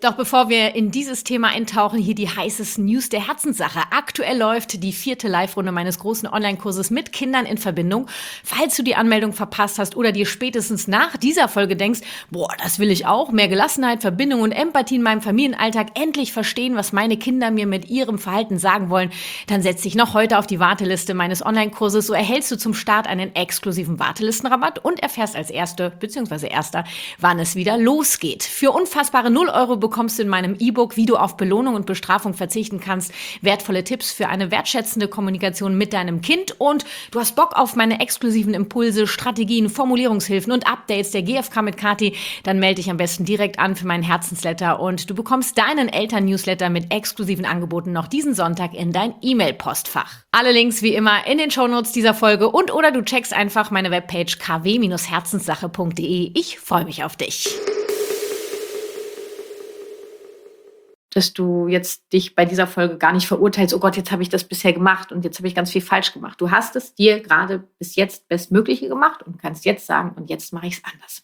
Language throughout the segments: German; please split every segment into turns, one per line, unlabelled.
Doch bevor wir in dieses Thema eintauchen, hier die heißesten News der Herzenssache. Aktuell läuft die 4. Live-Runde meines großen Online-Kurses mit Kindern in Verbindung. Falls du die Anmeldung verpasst hast oder dir spätestens nach dieser Folge denkst, boah, das will ich auch, mehr Gelassenheit, Verbindung und Empathie in meinem Familienalltag, endlich verstehen, was meine Kinder mir mit ihrem Verhalten sagen wollen, dann setz dich noch heute auf die Warteliste meines Online-Kurses. So erhältst du zum Start einen exklusiven Wartelistenrabatt und erfährst als Erster, wann es wieder losgeht. Für unfassbare 0 Euro bekommst du in meinem E-Book, wie du auf Belohnung und Bestrafung verzichten kannst, wertvolle Tipps für eine wertschätzende Kommunikation mit deinem Kind und du hast Bock auf meine exklusiven Impulse, Strategien, Formulierungshilfen und Updates der GfK mit Kathi, dann melde dich am besten direkt an für meinen Herzensletter und du bekommst deinen Eltern-Newsletter mit exklusiven Angeboten noch diesen Sonntag in dein E-Mail-Postfach. Alle Links wie immer in den Shownotes dieser Folge und oder du checkst einfach meine Webpage kw-herzenssache.de. Ich freue mich auf dich. Dass du jetzt dich bei dieser Folge gar nicht verurteilst, oh Gott, jetzt habe ich das bisher gemacht und jetzt habe ich ganz viel falsch gemacht. Du hast es dir gerade bis jetzt Bestmögliche gemacht und kannst jetzt sagen, und jetzt mache ich es anders.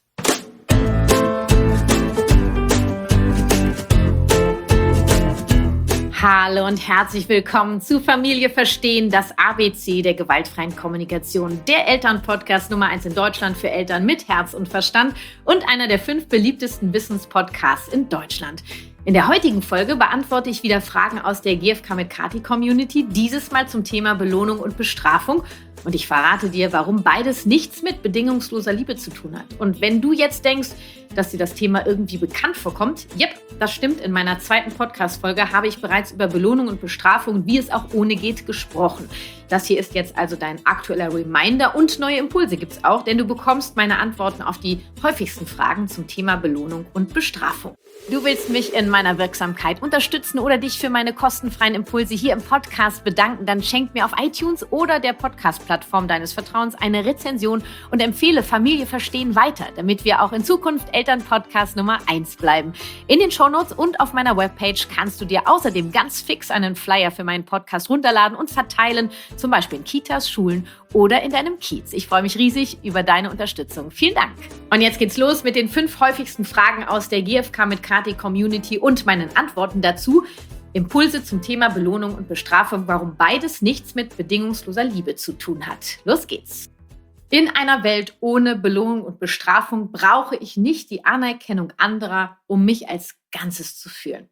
Hallo und herzlich willkommen zu Familie Verstehen, das ABC der gewaltfreien Kommunikation. Der Elternpodcast Nummer 1 in Deutschland für Eltern mit Herz und Verstand und einer der 5 beliebtesten Wissenspodcasts in Deutschland. In der heutigen Folge beantworte ich wieder Fragen aus der GfK mit Kathi Community, dieses Mal zum Thema Belohnung und Bestrafung. Und ich verrate dir, warum beides nichts mit bedingungsloser Liebe zu tun hat. Und wenn du jetzt denkst, dass dir das Thema irgendwie bekannt vorkommt, yep, das stimmt. In meiner 2. Podcast-Folge habe ich bereits über Belohnung und Bestrafung, wie es auch ohne geht, gesprochen. Das hier ist jetzt also dein aktueller Reminder und neue Impulse gibt es auch, denn du bekommst meine Antworten auf die häufigsten Fragen zum Thema Belohnung und Bestrafung. Du willst mich in meiner Wirksamkeit unterstützen oder dich für meine kostenfreien Impulse hier im Podcast bedanken, dann schenk mir auf iTunes oder der Podcast-Plattform deines Vertrauens eine Rezension und empfehle Familie Verstehen weiter, damit wir auch in Zukunft Elternpodcast Nummer 1 bleiben. In den Shownotes und auf meiner Webpage kannst du dir außerdem ganz fix einen Flyer für meinen Podcast runterladen und verteilen, zum Beispiel in Kitas, Schulen oder in deinem Kiez. Ich freue mich riesig über deine Unterstützung. Vielen Dank. Und jetzt geht's los mit den 5 häufigsten Fragen aus der GfK mit Kathi Community und meinen Antworten dazu. Impulse zum Thema Belohnung und Bestrafung, warum beides nichts mit bedingungsloser Liebe zu tun hat. Los geht's. In einer Welt ohne Belohnung und Bestrafung brauche ich nicht die Anerkennung anderer, um mich als Ganzes zu fühlen.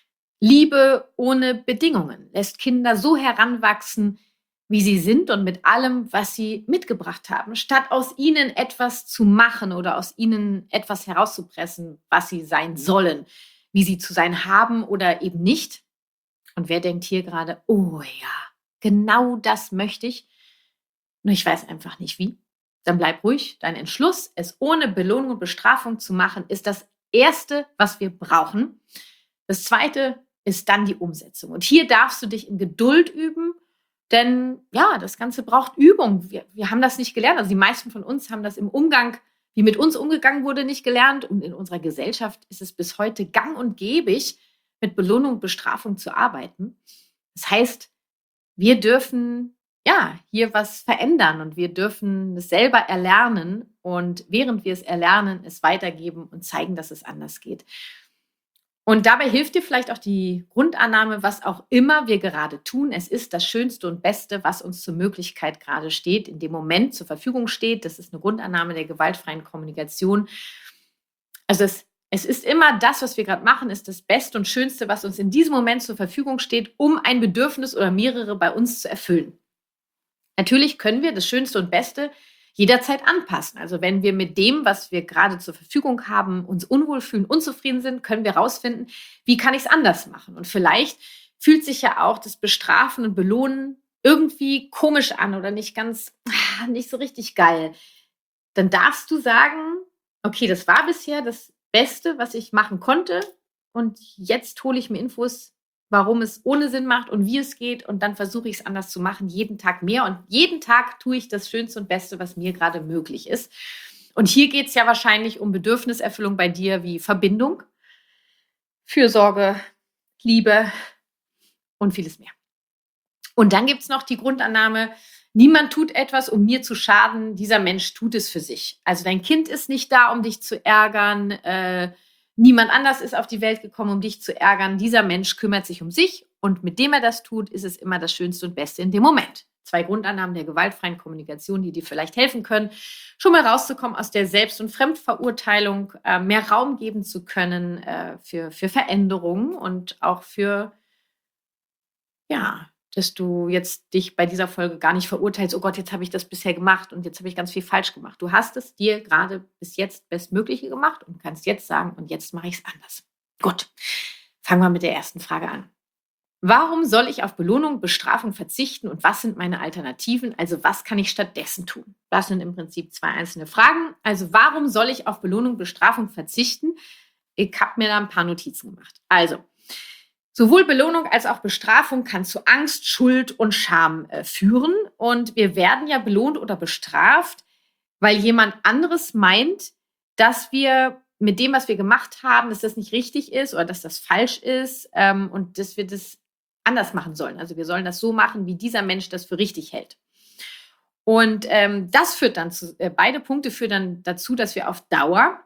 Liebe ohne Bedingungen lässt Kinder so heranwachsen, wie sie sind und mit allem, was sie mitgebracht haben, statt aus ihnen etwas zu machen oder aus ihnen etwas herauszupressen, was sie sein sollen, wie sie zu sein haben oder eben nicht. Und wer denkt hier gerade, oh ja, genau das möchte ich, nur ich weiß einfach nicht wie. Dann bleib ruhig. Dein Entschluss, es ohne Belohnung und Bestrafung zu machen, ist das Erste, was wir brauchen. Das Zweite ist dann die Umsetzung. Und hier darfst du dich in Geduld üben, denn ja, das Ganze braucht Übung. Wir haben das nicht gelernt. Also die meisten von uns haben das im Umgang, wie mit uns umgegangen wurde, nicht gelernt. Und in unserer Gesellschaft ist es bis heute gang und gäbig, mit Belohnung und Bestrafung zu arbeiten. Das heißt, wir dürfen ja hier was verändern und wir dürfen es selber erlernen und während wir es erlernen, es weitergeben und zeigen, dass es anders geht. Und dabei hilft dir vielleicht auch die Grundannahme, was auch immer wir gerade tun. Es ist das Schönste und Beste, was uns zur Möglichkeit gerade steht, in dem Moment zur Verfügung steht. Das ist eine Grundannahme der gewaltfreien Kommunikation. Also es ist immer das, was wir gerade machen, ist das Beste und Schönste, was uns in diesem Moment zur Verfügung steht, um ein Bedürfnis oder mehrere bei uns zu erfüllen. Natürlich können wir das Schönste und Beste jederzeit anpassen. Also wenn wir mit dem, was wir gerade zur Verfügung haben, uns unwohl fühlen, unzufrieden sind, können wir herausfinden, wie kann ich es anders machen. Und vielleicht fühlt sich ja auch das Bestrafen und Belohnen irgendwie komisch an oder nicht so richtig geil. Dann darfst du sagen, okay, das war bisher das Beste, was ich machen konnte und jetzt hole ich mir Infos, warum es ohne Sinn macht und wie es geht und dann versuche ich es anders zu machen, jeden Tag mehr und jeden Tag tue ich das Schönste und Beste, was mir gerade möglich ist. Und hier geht es ja wahrscheinlich um Bedürfniserfüllung bei dir wie Verbindung, Fürsorge, Liebe und vieles mehr. Und dann gibt es noch die Grundannahme, niemand tut etwas, um mir zu schaden, dieser Mensch tut es für sich. Also dein Kind ist nicht da, um dich zu ärgern, Niemand anders ist auf die Welt gekommen, um dich zu ärgern. Dieser Mensch kümmert sich um sich und mit dem er das tut, ist es immer das Schönste und Beste in dem Moment. 2 Grundannahmen der gewaltfreien Kommunikation, die dir vielleicht helfen können, schon mal rauszukommen aus der Selbst- und Fremdverurteilung, mehr Raum geben zu können für Veränderungen und auch für, ja, dass du jetzt dich bei dieser Folge gar nicht verurteilst, oh Gott, jetzt habe ich das bisher gemacht und jetzt habe ich ganz viel falsch gemacht. Du hast es dir gerade bis jetzt Bestmögliche gemacht und kannst jetzt sagen, und jetzt mache ich es anders. Gut, fangen wir mit der ersten Frage an. Warum soll ich auf Belohnung, Bestrafung verzichten und was sind meine Alternativen? Also was kann ich stattdessen tun? Das sind im Prinzip 2 einzelne Fragen. Also warum soll ich auf Belohnung, Bestrafung verzichten? Ich habe mir da ein paar Notizen gemacht. Also, sowohl Belohnung als auch Bestrafung kann zu Angst, Schuld und Scham führen. Und wir werden ja belohnt oder bestraft, weil jemand anderes meint, dass wir mit dem, was wir gemacht haben, dass das nicht richtig ist oder dass das falsch ist und dass wir das anders machen sollen. Also wir sollen das so machen, wie dieser Mensch das für richtig hält. Und das führt dann beide Punkte führen dann dazu, dass wir auf Dauer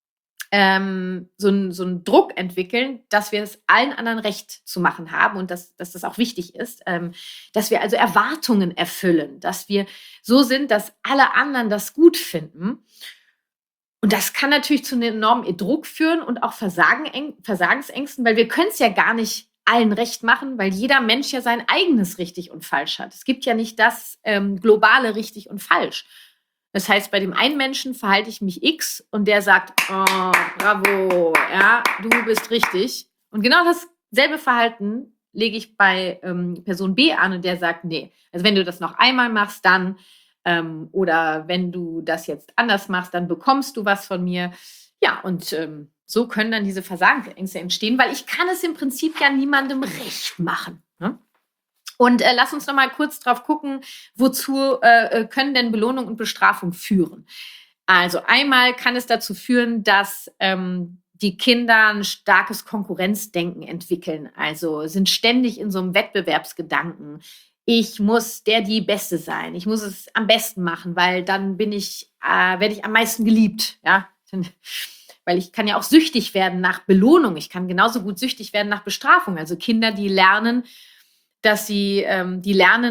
so einen Druck entwickeln, dass wir es allen anderen recht zu machen haben und dass das auch wichtig ist, dass wir also Erwartungen erfüllen, dass wir so sind, dass alle anderen das gut finden. Und das kann natürlich zu einem enormen Druck führen und auch Versagensängsten, weil wir können es ja gar nicht allen recht machen, weil jeder Mensch ja sein eigenes richtig und falsch hat. Es gibt ja nicht das globale richtig und falsch. Das heißt, bei dem einen Menschen verhalte ich mich X und der sagt, oh, bravo, ja, du bist richtig. Und genau dasselbe Verhalten lege ich bei Person B an und der sagt, nee. Also wenn du das noch einmal machst, dann oder wenn du das jetzt anders machst, dann bekommst du was von mir. Ja, und so können dann diese Versagensängste entstehen, weil ich kann es im Prinzip ja niemandem recht machen. Ne? Und lass uns noch mal kurz drauf gucken, wozu können denn Belohnung und Bestrafung führen? Also einmal kann es dazu führen, dass die Kinder ein starkes Konkurrenzdenken entwickeln. Also sind ständig in so einem Wettbewerbsgedanken. Ich muss die Beste sein. Ich muss es am besten machen, weil dann werde ich am meisten geliebt. Ja? Weil ich kann ja auch süchtig werden nach Belohnung. Ich kann genauso gut süchtig werden nach Bestrafung. Also Kinder, die lernen, dass ihre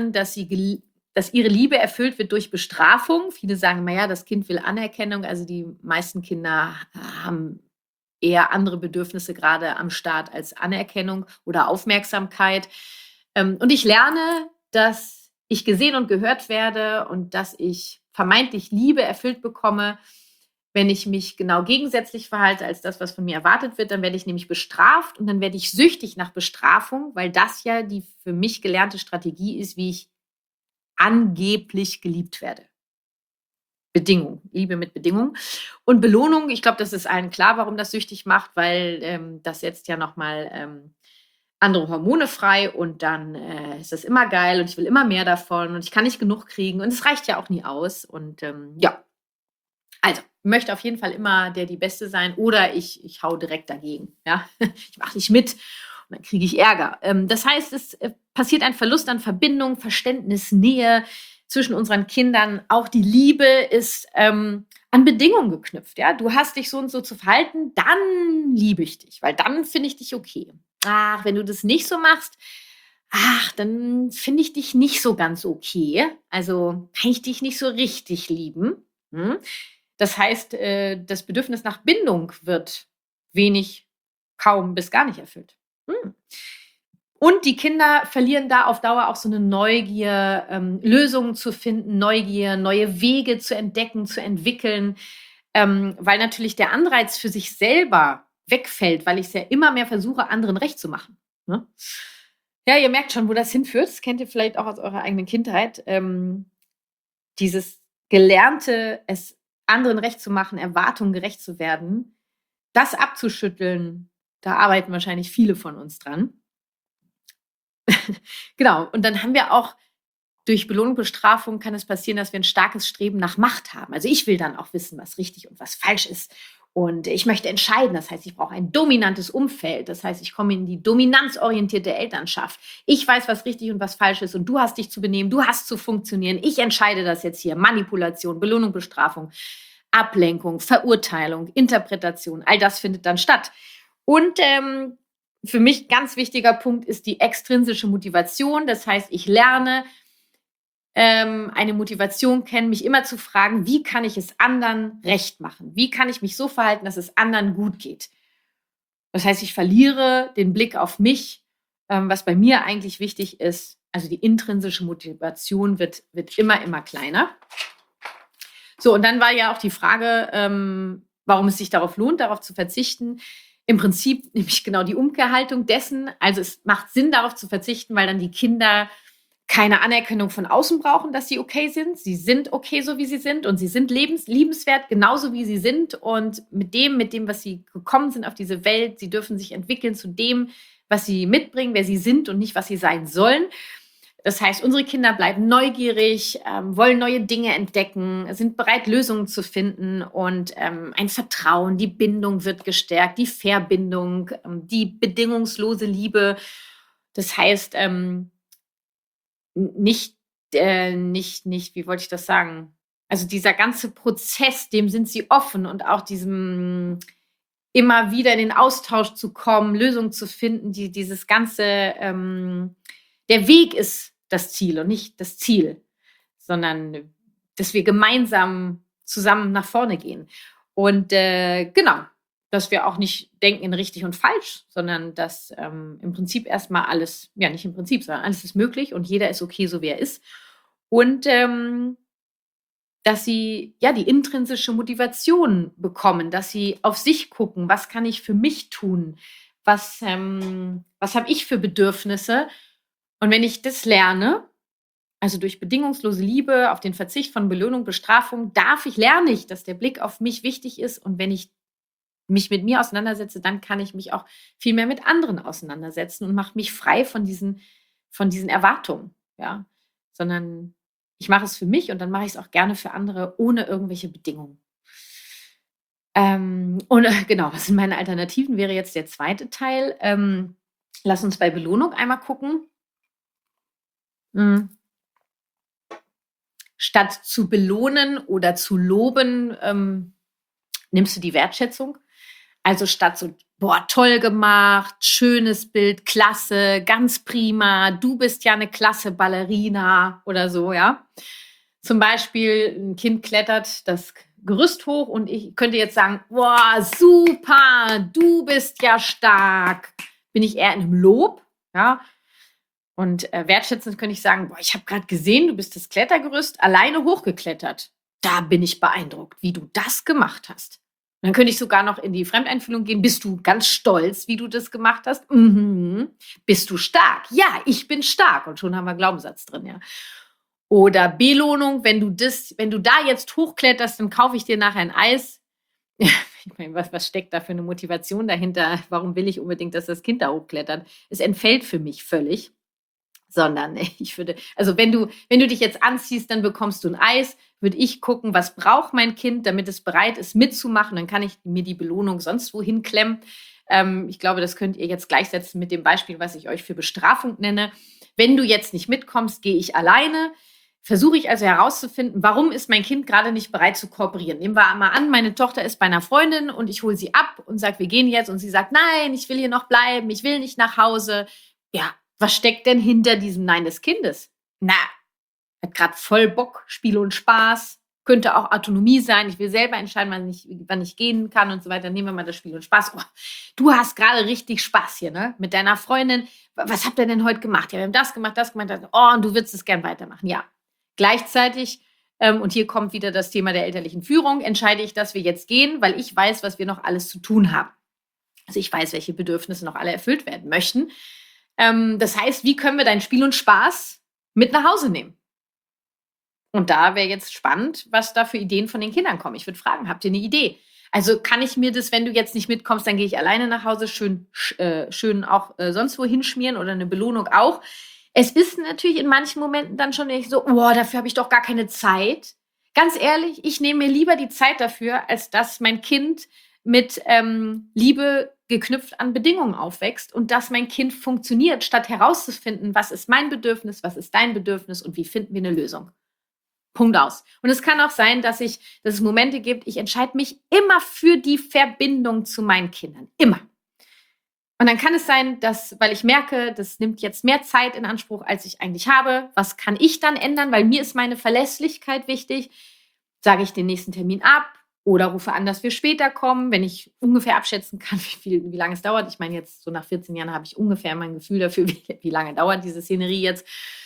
Liebe erfüllt wird durch Bestrafung. Viele sagen, naja, das Kind will Anerkennung. Also die meisten Kinder haben eher andere Bedürfnisse gerade am Start als Anerkennung oder Aufmerksamkeit. Und ich lerne, dass ich gesehen und gehört werde und dass ich vermeintlich Liebe erfüllt bekomme, wenn ich mich genau gegensätzlich verhalte als das, was von mir erwartet wird. Dann werde ich nämlich bestraft und dann werde ich süchtig nach Bestrafung, weil das ja die für mich gelernte Strategie ist, wie ich angeblich geliebt werde. Bedingung, Liebe mit Bedingung. Und Belohnung, ich glaube, das ist allen klar, warum das süchtig macht, weil das setzt ja nochmal andere Hormone frei und dann ist das immer geil und ich will immer mehr davon und ich kann nicht genug kriegen und es reicht ja auch nie aus. Und ja, also ich möchte auf jeden Fall immer die Beste sein oder ich hau direkt dagegen. Ja? Ich mache nicht mit und dann kriege ich Ärger. Das heißt, es passiert ein Verlust an Verbindung, Verständnis, Nähe zwischen unseren Kindern. Auch die Liebe ist an Bedingungen geknüpft. Ja? Du hast dich so und so zu verhalten, dann liebe ich dich, weil dann finde ich dich okay. Ach, wenn du das nicht so machst, dann finde ich dich nicht so ganz okay. Also kann ich dich nicht so richtig lieben. Hm? Das heißt, das Bedürfnis nach Bindung wird wenig, kaum bis gar nicht erfüllt. Hm. Und die Kinder verlieren da auf Dauer auch so eine Neugier, Lösungen zu finden, Neugier, neue Wege zu entdecken, zu entwickeln, weil natürlich der Anreiz für sich selber wegfällt, weil ich es ja immer mehr versuche, anderen recht zu machen. Ne? Ja, ihr merkt schon, wo das hinführt. Das kennt ihr vielleicht auch aus eurer eigenen Kindheit. Dieses Gelernte, es anderen recht zu machen, Erwartungen gerecht zu werden, das abzuschütteln, da arbeiten wahrscheinlich viele von uns dran. Genau, und dann haben wir auch durch Belohnung, Bestrafung kann es passieren, dass wir ein starkes Streben nach Macht haben. Also ich will dann auch wissen, was richtig und was falsch ist. Und ich möchte entscheiden. Das heißt, ich brauche ein dominantes Umfeld. Das heißt, ich komme in die dominanzorientierte Elternschaft. Ich weiß, was richtig und was falsch ist. Und du hast dich zu benehmen. Du hast zu funktionieren. Ich entscheide das jetzt hier. Manipulation, Belohnung, Bestrafung. Ablenkung, Verurteilung, Interpretation, all das findet dann statt. Und für mich ganz wichtiger Punkt ist die extrinsische Motivation. Das heißt, ich lerne eine Motivation kennen, mich immer zu fragen, wie kann ich es anderen recht machen? Wie kann ich mich so verhalten, dass es anderen gut geht? Das heißt, ich verliere den Blick auf mich, was bei mir eigentlich wichtig ist. Also die intrinsische Motivation wird immer, immer kleiner. So, und dann war ja auch die Frage, warum es sich darauf lohnt, darauf zu verzichten. Im Prinzip nämlich genau die Umkehrhaltung dessen. Also es macht Sinn, darauf zu verzichten, weil dann die Kinder keine Anerkennung von außen brauchen, dass sie okay sind. Sie sind okay, so wie sie sind, und sie sind liebenswert, genauso wie sie sind. Und mit dem, was sie gekommen sind auf diese Welt, sie dürfen sich entwickeln zu dem, was sie mitbringen, wer sie sind und nicht, was sie sein sollen. Das heißt, unsere Kinder bleiben neugierig, wollen neue Dinge entdecken, sind bereit, Lösungen zu finden, und ein Vertrauen, die Bindung wird gestärkt, die Verbindung, die bedingungslose Liebe. Das heißt, nicht, wie wollte ich das sagen? Also dieser ganze Prozess, dem sind sie offen, und auch diesem immer wieder in den Austausch zu kommen, Lösungen zu finden, dieses ganze, der Weg ist das Ziel und nicht das Ziel, sondern dass wir gemeinsam zusammen nach vorne gehen. Und genau, dass wir auch nicht denken in richtig und falsch, sondern dass im Prinzip erstmal alles, ja nicht im Prinzip, sondern alles ist möglich und jeder ist okay, so wie er ist. Und dass sie ja die intrinsische Motivation bekommen, dass sie auf sich gucken, was kann ich für mich tun, was habe ich für Bedürfnisse. Und wenn ich das lerne, also durch bedingungslose Liebe, auf den Verzicht von Belohnung, Bestrafung, lerne ich, dass der Blick auf mich wichtig ist. Und wenn ich mich mit mir auseinandersetze, dann kann ich mich auch viel mehr mit anderen auseinandersetzen und mache mich frei von diesen Erwartungen, ja. Sondern ich mache es für mich, und dann mache ich es auch gerne für andere, ohne irgendwelche Bedingungen. Genau, was sind meine Alternativen, wäre jetzt der zweite Teil. Lass uns bei Belohnung einmal gucken. Statt zu belohnen oder zu loben, nimmst du die Wertschätzung. Also statt so, boah, toll gemacht, schönes Bild, klasse, ganz prima, du bist ja eine klasse Ballerina oder so, ja. Zum Beispiel ein Kind klettert das Gerüst hoch, und ich könnte jetzt sagen, boah, super, du bist ja stark. Bin ich eher in einem Lob, ja. Und wertschätzend könnte ich sagen, boah, ich habe gerade gesehen, du bist das Klettergerüst alleine hochgeklettert. Da bin ich beeindruckt, wie du das gemacht hast. Und dann könnte ich sogar noch in die Fremdeinfühlung gehen. Bist du ganz stolz, wie du das gemacht hast? Mhm. Bist du stark? Ja, ich bin stark. Und schon haben wir Glaubenssatz drin, ja. Oder Belohnung, wenn du da jetzt hochkletterst, dann kaufe ich dir nachher ein Eis. Ich meine, was steckt da für eine Motivation dahinter? Warum will ich unbedingt, dass das Kind da hochklettert? Es entfällt für mich völlig. Sondern ich würde, also wenn du dich jetzt anziehst, dann bekommst du ein Eis, würde ich gucken, was braucht mein Kind, damit es bereit ist, mitzumachen. Dann kann ich mir die Belohnung sonst wohin klemmen. Ich glaube, das könnt ihr jetzt gleichsetzen mit dem Beispiel, was ich euch für Bestrafung nenne. Wenn du jetzt nicht mitkommst, gehe ich alleine. Versuche ich also herauszufinden, warum ist mein Kind gerade nicht bereit zu kooperieren. Nehmen wir mal an, meine Tochter ist bei einer Freundin und ich hole sie ab und sage, wir gehen jetzt. Und sie sagt, nein, ich will hier noch bleiben, ich will nicht nach Hause. Ja, was steckt denn hinter diesem Nein des Kindes? Na, hat gerade voll Bock, Spiel und Spaß, könnte auch Autonomie sein. Ich will selber entscheiden, wann ich gehen kann und so weiter. Nehmen wir mal das Spiel und Spaß. Oh, du hast gerade richtig Spaß hier, ne? Mit deiner Freundin. Was habt ihr denn heute gemacht? Ja, wir haben das gemacht. Oh, und du würdest es gern weitermachen. Ja. Gleichzeitig, und hier kommt wieder das Thema der elterlichen Führung, entscheide ich, dass wir jetzt gehen, weil ich weiß, was wir noch alles zu tun haben. Also ich weiß, welche Bedürfnisse noch alle erfüllt werden möchten. Das heißt, wie können wir dein Spiel und Spaß mit nach Hause nehmen? Und da wäre jetzt spannend, was da für Ideen von den Kindern kommen. Ich würde fragen, habt ihr eine Idee? Also kann ich mir das, wenn du jetzt nicht mitkommst, dann gehe ich alleine nach Hause, schön auch sonst wo hinschmieren, oder eine Belohnung auch. Es ist natürlich in manchen Momenten dann schon so, oh, dafür habe ich doch gar keine Zeit. Ganz ehrlich, ich nehme mir lieber die Zeit dafür, als dass mein Kind mit Liebe geknüpft an Bedingungen aufwächst und dass mein Kind funktioniert, statt herauszufinden, was ist mein Bedürfnis, was ist dein Bedürfnis und wie finden wir eine Lösung. Punkt aus. Und es kann auch sein, dass es Momente gibt, ich entscheide mich immer für die Verbindung zu meinen Kindern. Immer. Und dann kann es sein, weil ich merke, das nimmt jetzt mehr Zeit in Anspruch, als ich eigentlich habe. Was kann ich dann ändern? Weil mir ist meine Verlässlichkeit wichtig. Sage ich den nächsten Termin ab oder rufe an, dass wir später kommen, wenn ich ungefähr abschätzen kann, wie lange es dauert. Ich meine, jetzt so nach 14 Jahren habe ich ungefähr mein Gefühl dafür, wie lange dauert diese Szenerie jetzt.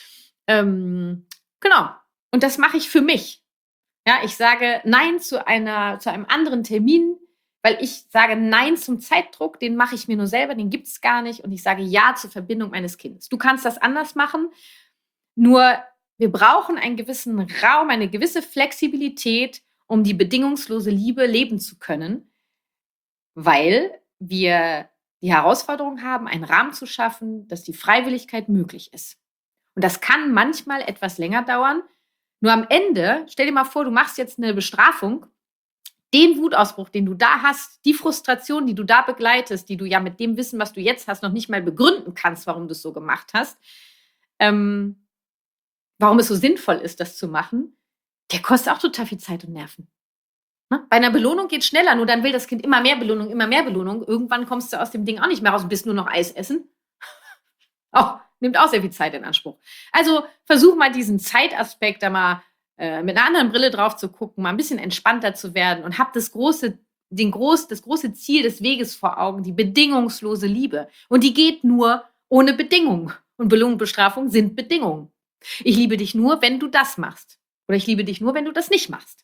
Genau. Und das mache ich für mich. Ja, ich sage Nein zu einem anderen Termin, weil ich sage Nein zum Zeitdruck, den mache ich mir nur selber, den gibt es gar nicht. Und ich sage Ja zur Verbindung meines Kindes. Du kannst das anders machen, nur wir brauchen einen gewissen Raum, eine gewisse Flexibilität, um die bedingungslose Liebe leben zu können, weil wir die Herausforderung haben, einen Rahmen zu schaffen, dass die Freiwilligkeit möglich ist. Und das kann manchmal etwas länger dauern. Nur am Ende, stell dir mal vor, du machst jetzt eine Bestrafung, den Wutausbruch, den du da hast, die Frustration, die du da begleitest, die du ja mit dem Wissen, was du jetzt hast, noch nicht mal begründen kannst, warum du es so gemacht hast, warum es so sinnvoll ist, das zu machen, der kostet auch total viel Zeit und Nerven. Ne? Bei einer Belohnung geht es schneller, nur dann will das Kind immer mehr Belohnung, immer mehr Belohnung. Irgendwann kommst du aus dem Ding auch nicht mehr raus und bist nur noch Eis essen. Nimmt auch sehr viel Zeit in Anspruch. Also versuch mal diesen Zeitaspekt da mal mit einer anderen Brille drauf zu gucken, mal ein bisschen entspannter zu werden und hab das große Ziel des Weges vor Augen, die bedingungslose Liebe. Und die geht nur ohne Bedingung. Und Belohnung und Bestrafung sind Bedingungen. Ich liebe dich nur, wenn du das machst. Oder ich liebe dich nur, wenn du das nicht machst.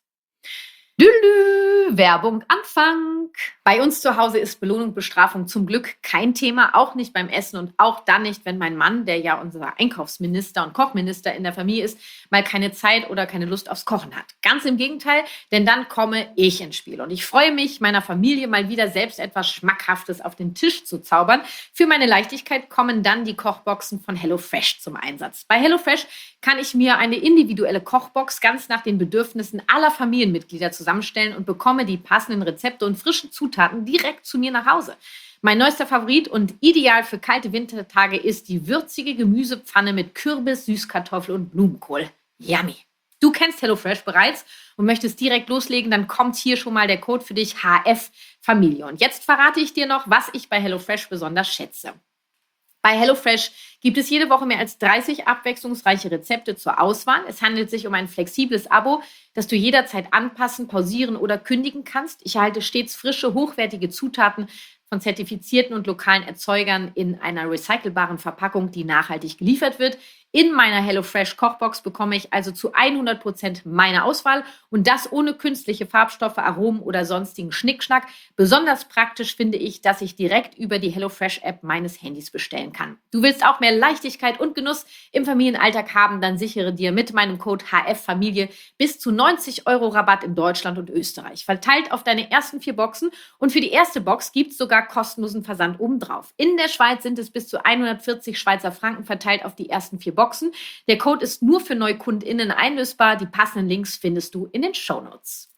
Werbung Anfang. Bei uns zu Hause ist Belohnung, Bestrafung zum Glück kein Thema, auch nicht beim Essen und auch dann nicht, wenn mein Mann, der ja unser Einkaufsminister und Kochminister in der Familie ist, mal keine Zeit oder keine Lust aufs Kochen hat. Ganz im Gegenteil, denn dann komme ich ins Spiel und ich freue mich, meiner Familie mal wieder selbst etwas Schmackhaftes auf den Tisch zu zaubern. Für meine Leichtigkeit kommen dann die Kochboxen von HelloFresh zum Einsatz. Bei HelloFresh kann ich mir eine individuelle Kochbox ganz nach den Bedürfnissen aller Familienmitglieder zusammenstellen und bekomme die passenden Rezepte und frischen Zutaten direkt zu mir nach Hause. Mein neuester Favorit und ideal für kalte Wintertage ist die würzige Gemüsepfanne mit Kürbis, Süßkartoffel und Blumenkohl. Yummy! Du kennst HelloFresh bereits und möchtest direkt loslegen, dann kommt hier schon mal der Code für dich HF Familie. Und jetzt verrate ich dir noch, was ich bei HelloFresh besonders schätze. Bei HelloFresh gibt es jede Woche mehr als 30 abwechslungsreiche Rezepte zur Auswahl. Es handelt sich um ein flexibles Abo, das du jederzeit anpassen, pausieren oder kündigen kannst. Ich erhalte stets frische, hochwertige Zutaten von zertifizierten und lokalen Erzeugern in einer recycelbaren Verpackung, die nachhaltig geliefert wird. In meiner HelloFresh Kochbox bekomme ich also zu 100% meine Auswahl und das ohne künstliche Farbstoffe, Aromen oder sonstigen Schnickschnack. Besonders praktisch finde ich, dass ich direkt über die HelloFresh App meines Handys bestellen kann. Du willst auch mehr Leichtigkeit und Genuss im Familienalltag haben, dann sichere dir mit meinem Code HF Familie bis zu 90 € Rabatt in Deutschland und Österreich. Verteilt auf deine ersten 4 Boxen und für die erste Box gibt es sogar kostenlosen Versand obendrauf. In der Schweiz sind es bis zu 140 Schweizer Franken verteilt auf die ersten 4 Boxen. Der Code ist nur für NeukundInnen einlösbar. Die passenden Links findest du in den Shownotes.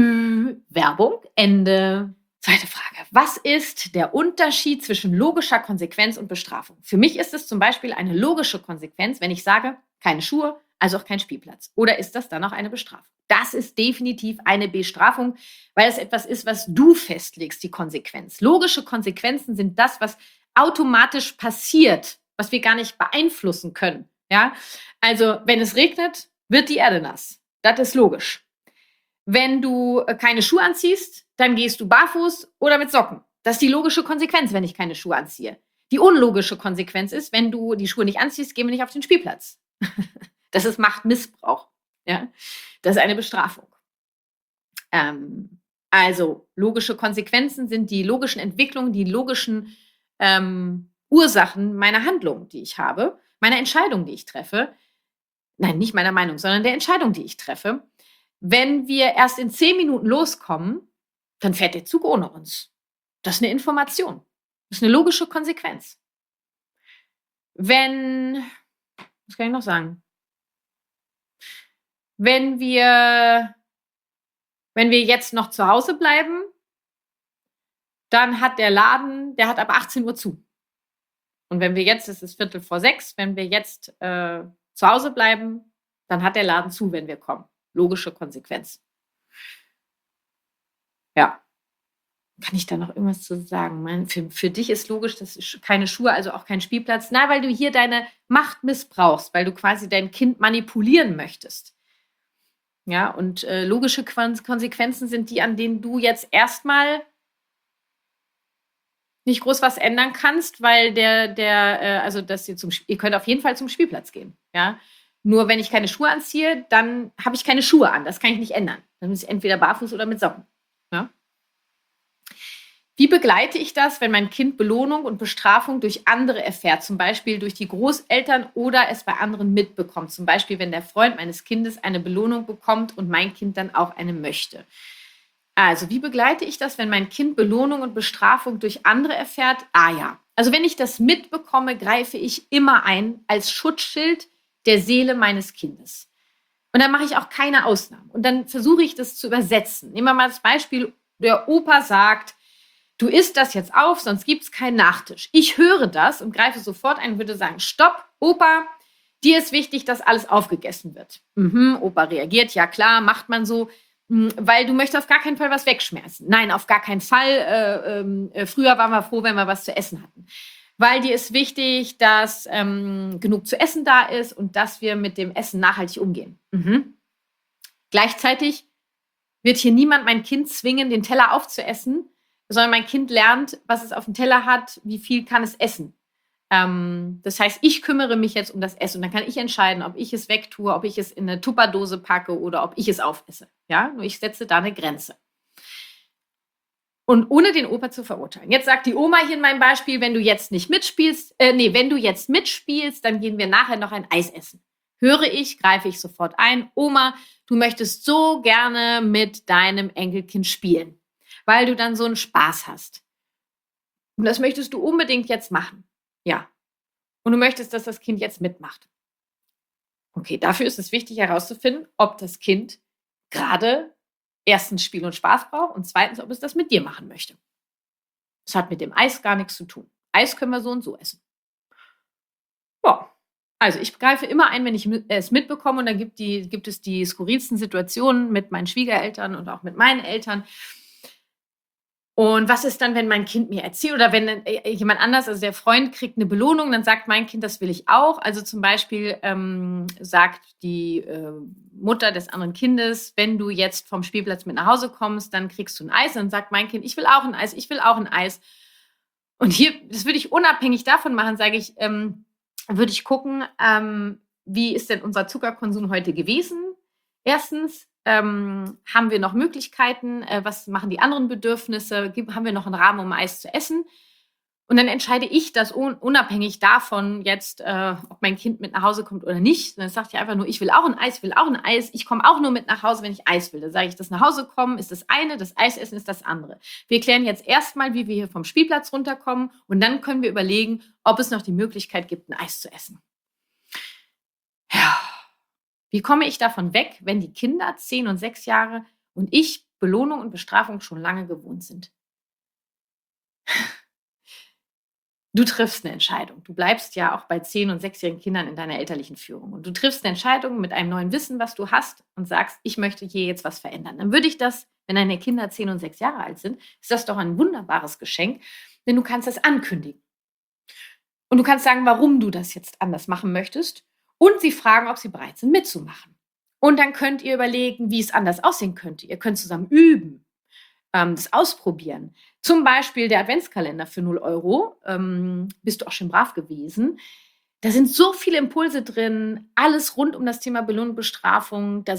Werbung Ende. Zweite Frage. Was ist der Unterschied zwischen logischer Konsequenz und Bestrafung? Für mich ist es zum Beispiel eine logische Konsequenz, wenn ich sage, keine Schuhe, also auch kein Spielplatz. Oder ist das dann auch eine Bestrafung? Das ist definitiv eine Bestrafung, weil es etwas ist, was du festlegst, die Konsequenz. Logische Konsequenzen sind das, was automatisch passiert, was wir gar nicht beeinflussen können. Ja? Also, wenn es regnet, wird die Erde nass. Das ist logisch. Wenn du keine Schuhe anziehst, dann gehst du barfuß oder mit Socken. Das ist die logische Konsequenz, wenn ich keine Schuhe anziehe. Die unlogische Konsequenz ist, wenn du die Schuhe nicht anziehst, gehen wir nicht auf den Spielplatz. Das ist Machtmissbrauch. Ja? Das ist eine Bestrafung. Also logische Konsequenzen sind die logischen Entwicklungen, die logischen Ursachen meiner Handlung, die ich habe, meiner Entscheidung, die ich treffe. Nein, nicht meiner Meinung, sondern der Entscheidung, die ich treffe. Wenn wir erst in 10 Minuten loskommen, dann fährt der Zug ohne uns. Das ist eine Information. Das ist eine logische Konsequenz. Was kann ich noch sagen? Wenn wir jetzt noch zu Hause bleiben, dann hat der Laden, der hat ab 18 Uhr zu. Und wenn wir jetzt, es ist 5:45, wenn wir jetzt zu Hause bleiben, dann hat der Laden zu, wenn wir kommen. Logische Konsequenz. Ja. Kann ich da noch irgendwas zu sagen? Für dich ist logisch, das ist keine Schuhe, also auch kein Spielplatz. Na, weil du hier deine Macht missbrauchst, weil du quasi dein Kind manipulieren möchtest. Ja, und logische Konsequenzen sind die, an denen du jetzt erstmal nicht groß was ändern kannst, weil also dass ihr könnt auf jeden Fall zum Spielplatz gehen. Ja. Nur wenn ich keine Schuhe anziehe, dann habe ich keine Schuhe an. Das kann ich nicht ändern. Dann muss ich entweder barfuß oder mit Socken. Ja. Wie begleite ich das, wenn mein Kind Belohnung und Bestrafung durch andere erfährt, zum Beispiel durch die Großeltern oder es bei anderen mitbekommt? Zum Beispiel, wenn der Freund meines Kindes eine Belohnung bekommt und mein Kind dann auch eine möchte. Also, wie begleite ich das, wenn mein Kind Belohnung und Bestrafung durch andere erfährt? Ja. Also, wenn ich das mitbekomme, greife ich immer ein als Schutzschild der Seele meines Kindes. Und dann mache ich auch keine Ausnahmen. Und dann versuche ich das zu übersetzen. Nehmen wir mal das Beispiel, der Opa sagt, du isst das jetzt auf, sonst gibt es keinen Nachtisch. Ich höre das und greife sofort ein und würde sagen, stopp, Opa, dir ist wichtig, dass alles aufgegessen wird. Opa reagiert, ja klar, macht man so, weil du möchtest auf gar keinen Fall was wegschmeißen. Nein, auf gar keinen Fall. Früher waren wir froh, wenn wir was zu essen hatten. Weil dir ist wichtig, dass genug zu essen da ist und dass wir mit dem Essen nachhaltig umgehen. Gleichzeitig wird hier niemand mein Kind zwingen, den Teller aufzuessen, sondern mein Kind lernt, was es auf dem Teller hat, wie viel kann es essen. Das heißt, ich kümmere mich jetzt um das Essen und dann kann ich entscheiden, ob ich es wegtue, ob ich es in eine Tupperdose packe oder ob ich es aufesse. Ja, nur ich setze da eine Grenze. Und ohne den Opa zu verurteilen. Jetzt sagt die Oma hier in meinem Beispiel, wenn du jetzt nicht mitspielst, wenn du jetzt mitspielst, dann gehen wir nachher noch ein Eis essen. Höre ich, greife ich sofort ein. Oma, du möchtest so gerne mit deinem Enkelkind spielen, weil du dann so einen Spaß hast. Und das möchtest du unbedingt jetzt machen. Ja. Und du möchtest, dass das Kind jetzt mitmacht. Okay, dafür ist es wichtig herauszufinden, ob das Kind gerade erstens Spiel und Spaß braucht und zweitens, ob es das mit dir machen möchte. Das hat mit dem Eis gar nichts zu tun. Eis können wir so und so essen. Ja. Also ich greife immer ein, wenn ich es mitbekomme und dann gibt es die skurrilsten Situationen mit meinen Schwiegereltern und auch mit meinen Eltern. Und was ist dann, wenn mein Kind mir erzählt oder wenn jemand anders, also der Freund kriegt eine Belohnung, dann sagt mein Kind, das will ich auch. Also zum Beispiel sagt die Mutter des anderen Kindes, wenn du jetzt vom Spielplatz mit nach Hause kommst, dann kriegst du ein Eis. Dann sagt mein Kind, ich will auch ein Eis, ich will auch ein Eis. Und hier, das würde ich unabhängig davon machen, sage ich, würde ich gucken, wie ist denn unser Zuckerkonsum heute gewesen? Erstens, haben wir noch Möglichkeiten? Was machen die anderen Bedürfnisse? Haben wir noch einen Rahmen, um Eis zu essen? Und dann entscheide ich das unabhängig davon jetzt, ob mein Kind mit nach Hause kommt oder nicht. Dann sagt ich einfach nur, ich will auch ein Eis, ich will auch ein Eis. Ich komme auch nur mit nach Hause, wenn ich Eis will. Dann sage ich, das nach Hause kommen ist das eine, das Eis essen ist das andere. Wir klären jetzt erstmal, wie wir hier vom Spielplatz runterkommen und dann können wir überlegen, ob es noch die Möglichkeit gibt, ein Eis zu essen. Ja. Wie komme ich davon weg, wenn die Kinder 10 und 6 Jahre und ich Belohnung und Bestrafung schon lange gewohnt sind? Du triffst eine Entscheidung. Du bleibst ja auch bei 10- und 6-jährigen Kindern in deiner elterlichen Führung. Und du triffst eine Entscheidung mit einem neuen Wissen, was du hast und sagst, ich möchte hier jetzt was verändern. Dann würde ich das, wenn deine Kinder 10 und 6 Jahre alt sind, ist das doch ein wunderbares Geschenk, denn du kannst das ankündigen. Und du kannst sagen, warum du das jetzt anders machen möchtest. Und sie fragen, ob sie bereit sind, mitzumachen. Und dann könnt ihr überlegen, wie es anders aussehen könnte. Ihr könnt zusammen üben, das ausprobieren. Zum Beispiel der Adventskalender für 0 €. Bist du auch schon brav gewesen. Da sind so viele Impulse drin, alles rund um das Thema Belohnung, Bestrafung. Da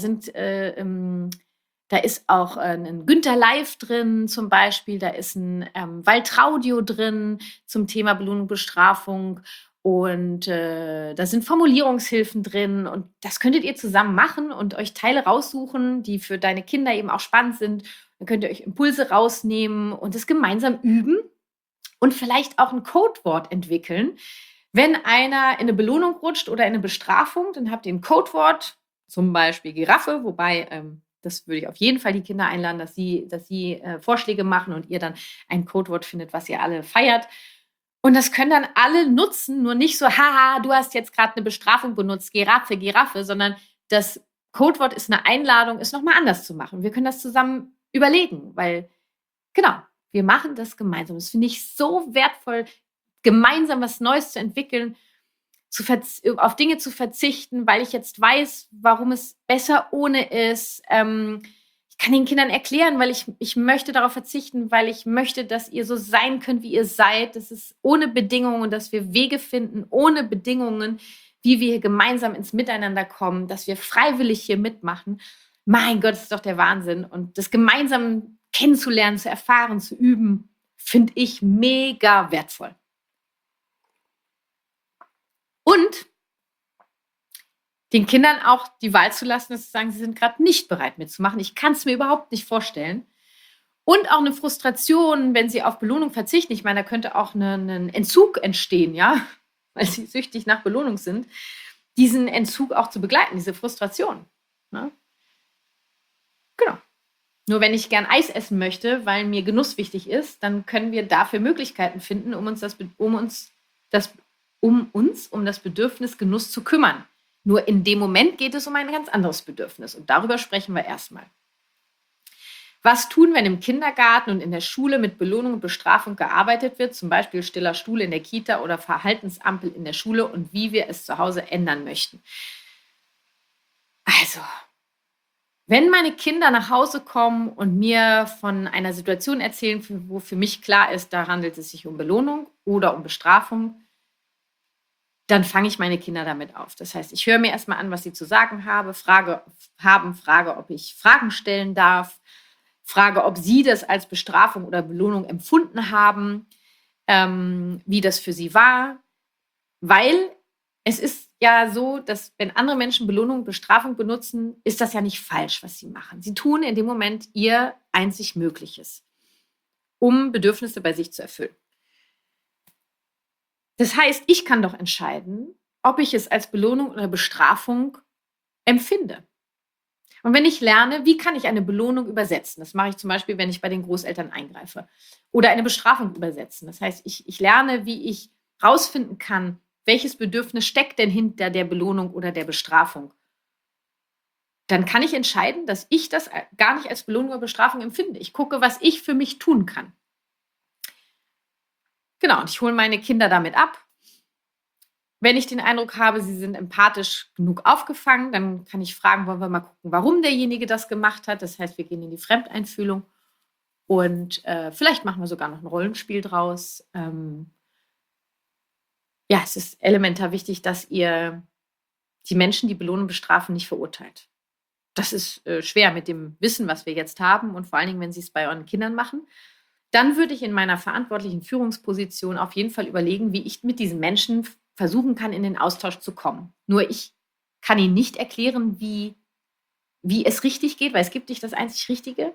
ist auch ein Günther Live drin zum Beispiel. Da ist ein Waltraudio drin zum Thema Belohnung, Bestrafung. Und da sind Formulierungshilfen drin und das könntet ihr zusammen machen und euch Teile raussuchen, die für deine Kinder eben auch spannend sind. Dann könnt ihr euch Impulse rausnehmen und es gemeinsam üben und vielleicht auch ein Codewort entwickeln. Wenn einer in eine Belohnung rutscht oder in eine Bestrafung, dann habt ihr ein Codewort, zum Beispiel Giraffe, wobei das würde ich auf jeden Fall die Kinder einladen, dass sie Vorschläge machen und ihr dann ein Codewort findet, was ihr alle feiert. Und das können dann alle nutzen, nur nicht so, haha, du hast jetzt gerade eine Bestrafung benutzt, Giraffe, Giraffe, sondern das Codewort ist eine Einladung, es nochmal anders zu machen. Wir können das zusammen überlegen, weil, genau, wir machen das gemeinsam. Das finde ich so wertvoll, gemeinsam was Neues zu entwickeln, auf Dinge zu verzichten, weil ich jetzt weiß, warum es besser ohne ist. Ich kann den Kindern erklären, weil ich möchte darauf verzichten, weil ich möchte, dass ihr so sein könnt, wie ihr seid. Das ist ohne Bedingungen, dass wir Wege finden, ohne Bedingungen, wie wir hier gemeinsam ins Miteinander kommen, dass wir freiwillig hier mitmachen. Mein Gott, das ist doch der Wahnsinn. Und das gemeinsam kennenzulernen, zu erfahren, zu üben, finde ich mega wertvoll. Und den Kindern auch die Wahl zu lassen, dass sie sagen, sie sind gerade nicht bereit mitzumachen. Ich kann es mir überhaupt nicht vorstellen. Und auch eine Frustration, wenn sie auf Belohnung verzichten. Ich meine, da könnte auch ein Entzug entstehen, ja, weil sie süchtig nach Belohnung sind. Diesen Entzug auch zu begleiten, diese Frustration. Ne? Genau. Nur wenn ich gern Eis essen möchte, weil mir Genuss wichtig ist, dann können wir dafür Möglichkeiten finden, um das Bedürfnis Genuss zu kümmern. Nur in dem Moment geht es um ein ganz anderes Bedürfnis. Und darüber sprechen wir erstmal. Was tun, wenn im Kindergarten und in der Schule mit Belohnung und Bestrafung gearbeitet wird, zum Beispiel stiller Stuhl in der Kita oder Verhaltensampel in der Schule, und wie wir es zu Hause ändern möchten? Also, wenn meine Kinder nach Hause kommen und mir von einer Situation erzählen, wo für mich klar ist, da handelt es sich um Belohnung oder um Bestrafung, dann fange ich meine Kinder damit auf. Das heißt, ich höre mir erstmal an, was sie zu sagen haben, frage, ob ich Fragen stellen darf, frage, ob sie das als Bestrafung oder Belohnung empfunden haben, wie das für sie war. Weil es ist ja so, dass wenn andere Menschen Belohnung und Bestrafung benutzen, ist das ja nicht falsch, was sie machen. Sie tun in dem Moment ihr einzig Mögliches, um Bedürfnisse bei sich zu erfüllen. Das heißt, ich kann doch entscheiden, ob ich es als Belohnung oder Bestrafung empfinde. Und wenn ich lerne, wie kann ich eine Belohnung übersetzen? Das mache ich zum Beispiel, wenn ich bei den Großeltern eingreife. Oder eine Bestrafung übersetzen. Das heißt, ich lerne, wie ich rausfinden kann, welches Bedürfnis steckt denn hinter der Belohnung oder der Bestrafung. Dann kann ich entscheiden, dass ich das gar nicht als Belohnung oder Bestrafung empfinde. Ich gucke, was ich für mich tun kann. Genau, und ich hole meine Kinder damit ab. Wenn ich den Eindruck habe, sie sind empathisch genug aufgefangen, dann kann ich fragen, wollen wir mal gucken, warum derjenige das gemacht hat. Das heißt, wir gehen in die Fremdeinfühlung und vielleicht machen wir sogar noch ein Rollenspiel draus. Ja, es ist elementar wichtig, dass ihr die Menschen, die belohnen und bestrafen, nicht verurteilt. Das ist schwer mit dem Wissen, was wir jetzt haben, und vor allen Dingen, wenn Sie es bei euren Kindern machen. Dann würde ich in meiner verantwortlichen Führungsposition auf jeden Fall überlegen, wie ich mit diesen Menschen versuchen kann, in den Austausch zu kommen. Nur ich kann Ihnen nicht erklären, wie es richtig geht, weil es gibt nicht das einzig Richtige.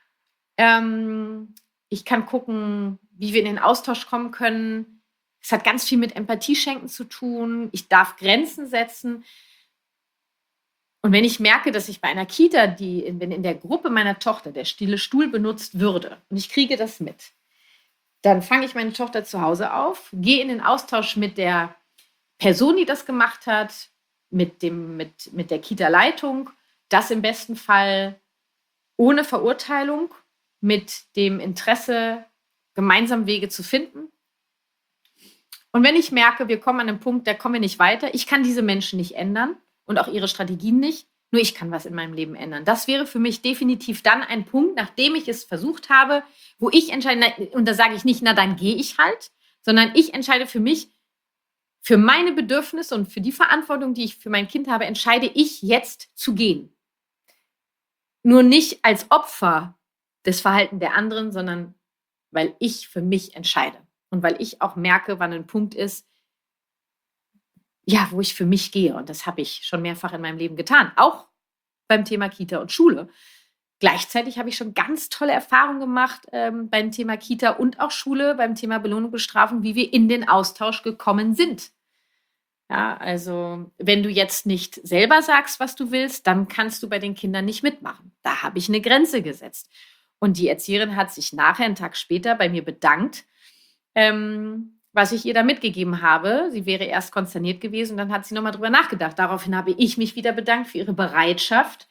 Ich kann gucken, wie wir in den Austausch kommen können. Es hat ganz viel mit Empathie schenken zu tun. Ich darf Grenzen setzen. Und wenn ich merke, dass ich bei einer Kita, wenn in der Gruppe meiner Tochter der stille Stuhl benutzt würde und ich kriege das mit, dann fange ich meine Tochter zu Hause auf, gehe in den Austausch mit der Person, die das gemacht hat, mit der Kita-Leitung, das im besten Fall ohne Verurteilung, mit dem Interesse, gemeinsam Wege zu finden. Und wenn ich merke, wir kommen an einen Punkt, da kommen wir nicht weiter, ich kann diese Menschen nicht ändern, und auch ihre Strategien nicht. Nur ich kann was in meinem Leben ändern. Das wäre für mich definitiv dann ein Punkt, nachdem ich es versucht habe, wo ich entscheide, und da sage ich nicht, na dann gehe ich halt, sondern ich entscheide für mich, für meine Bedürfnisse und für die Verantwortung, die ich für mein Kind habe, entscheide ich jetzt zu gehen. Nur nicht als Opfer des Verhaltens der anderen, sondern weil ich für mich entscheide. Und weil ich auch merke, wann ein Punkt ist, ja, wo ich für mich gehe. Und das habe ich schon mehrfach in meinem Leben getan, auch beim Thema Kita und Schule. Gleichzeitig habe ich schon ganz tolle Erfahrungen gemacht beim Thema Kita und auch Schule, beim Thema Belohnung und Bestrafung, wie wir in den Austausch gekommen sind. Ja, also wenn du jetzt nicht selber sagst, was du willst, dann kannst du bei den Kindern nicht mitmachen. Da habe ich eine Grenze gesetzt. Und die Erzieherin hat sich nachher, einen Tag später, bei mir bedankt, was ich ihr da mitgegeben habe. Sie wäre erst konsterniert gewesen und dann hat sie nochmal drüber nachgedacht. Daraufhin habe ich mich wieder bedankt für ihre Bereitschaft,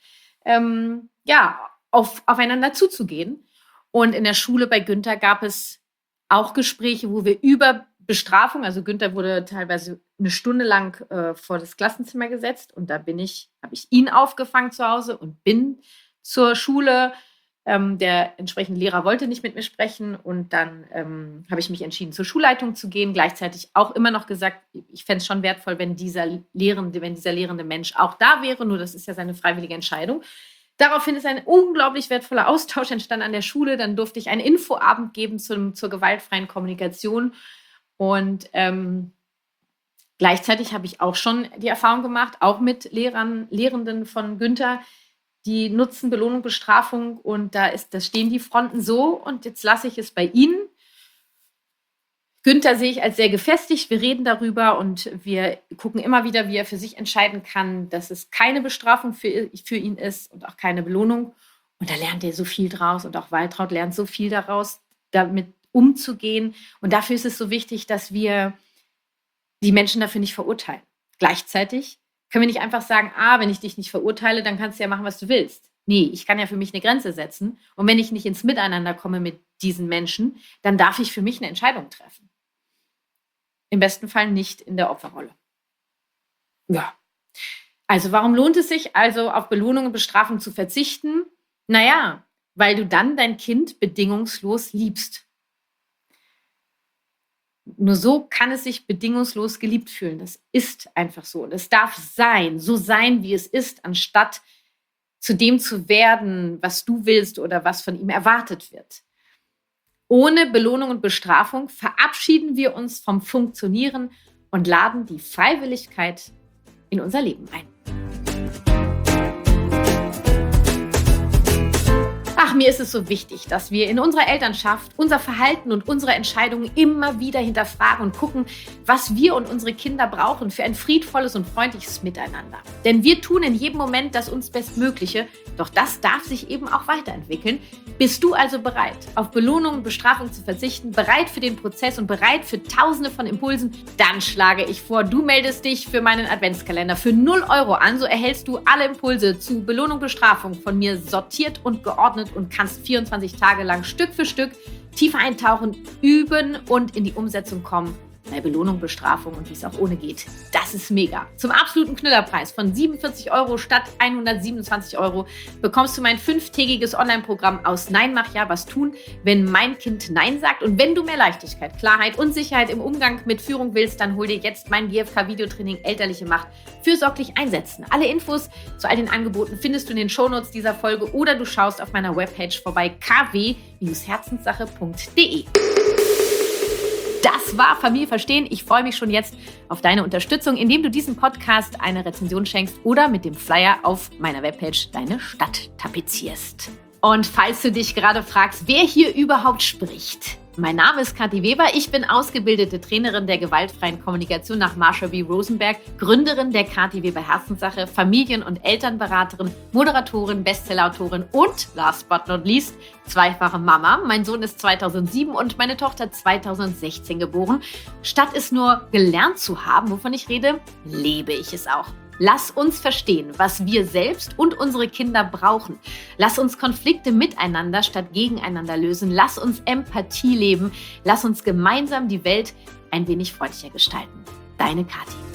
aufeinander zuzugehen. Und in der Schule bei Günther gab es auch Gespräche, wo wir über Bestrafung, also Günther wurde teilweise eine Stunde lang vor das Klassenzimmer gesetzt und da habe ich ihn aufgefangen zu Hause und bin zur Schule. Der entsprechende Lehrer wollte nicht mit mir sprechen und dann habe ich mich entschieden, zur Schulleitung zu gehen. Gleichzeitig auch immer noch gesagt, ich fände es schon wertvoll, wenn dieser lehrende Mensch auch da wäre, nur das ist ja seine freiwillige Entscheidung. Daraufhin ist ein unglaublich wertvoller Austausch entstanden an der Schule. Dann durfte ich einen Infoabend geben zur gewaltfreien Kommunikation. Und gleichzeitig habe ich auch schon die Erfahrung gemacht, auch mit Lehrenden von Günther, die nutzen Belohnung, Bestrafung und da stehen die Fronten so und jetzt lasse ich es bei Ihnen. Günther sehe ich als sehr gefestigt. Wir reden darüber und wir gucken immer wieder, wie er für sich entscheiden kann, dass es keine Bestrafung für ihn ist und auch keine Belohnung. Und da lernt er so viel draus und auch Waltraud lernt so viel daraus, damit umzugehen. Und dafür ist es so wichtig, dass wir die Menschen dafür nicht verurteilen. Gleichzeitig können wir nicht einfach sagen, wenn ich dich nicht verurteile, dann kannst du ja machen, was du willst. Nee, ich kann ja für mich eine Grenze setzen. Und wenn ich nicht ins Miteinander komme mit diesen Menschen, dann darf ich für mich eine Entscheidung treffen. Im besten Fall nicht in der Opferrolle. Ja. Also warum lohnt es sich also auf Belohnung und Bestrafung zu verzichten? Naja, weil du dann dein Kind bedingungslos liebst. Nur so kann es sich bedingungslos geliebt fühlen. Das ist einfach so. Und es darf so sein, wie es ist, anstatt zu dem zu werden, was du willst oder was von ihm erwartet wird. Ohne Belohnung und Bestrafung verabschieden wir uns vom Funktionieren und laden die Freiwilligkeit in unser Leben ein. Mir ist es so wichtig, dass wir in unserer Elternschaft unser Verhalten und unsere Entscheidungen immer wieder hinterfragen und gucken, was wir und unsere Kinder brauchen für ein friedvolles und freundliches Miteinander. Denn wir tun in jedem Moment das uns Bestmögliche, doch das darf sich eben auch weiterentwickeln. Bist du also bereit, auf Belohnung und Bestrafung zu verzichten, bereit für den Prozess und bereit für Tausende von Impulsen? Dann schlage ich vor, du meldest dich für meinen Adventskalender für 0 € an. So erhältst du alle Impulse zu Belohnung und Bestrafung von mir sortiert und geordnet und kannst 24 Tage lang Stück für Stück tiefer eintauchen, üben und in die Umsetzung kommen. Bei Belohnung, Bestrafung und wie es auch ohne geht. Das ist mega. Zum absoluten Knüllerpreis von 47 € statt 127 € bekommst du mein 5-tägiges Online-Programm aus Nein, mach ja, was tun, wenn mein Kind Nein sagt. Und wenn du mehr Leichtigkeit, Klarheit und Sicherheit im Umgang mit Führung willst, dann hol dir jetzt mein GfK-Videotraining Elterliche Macht fürsorglich einsetzen. Alle Infos zu all den Angeboten findest du in den Shownotes dieser Folge oder du schaust auf meiner Webpage vorbei kw-herzenssache.de. Das war Familie verstehen. Ich freue mich schon jetzt auf deine Unterstützung, indem du diesem Podcast eine Rezension schenkst oder mit dem Flyer auf meiner Webpage deine Stadt tapezierst. Und falls du dich gerade fragst, wer hier überhaupt spricht. Mein Name ist Kathi Weber, ich bin ausgebildete Trainerin der gewaltfreien Kommunikation nach Marsha B. Rosenberg, Gründerin der Kathi Weber Herzenssache, Familien- und Elternberaterin, Moderatorin, Bestsellerautorin und, last but not least, zweifache Mama. Mein Sohn ist 2007 und meine Tochter 2016 geboren. Statt es nur gelernt zu haben, wovon ich rede, lebe ich es auch. Lass uns verstehen, was wir selbst und unsere Kinder brauchen. Lass uns Konflikte miteinander statt gegeneinander lösen. Lass uns Empathie leben. Lass uns gemeinsam die Welt ein wenig freundlicher gestalten. Deine Kathi.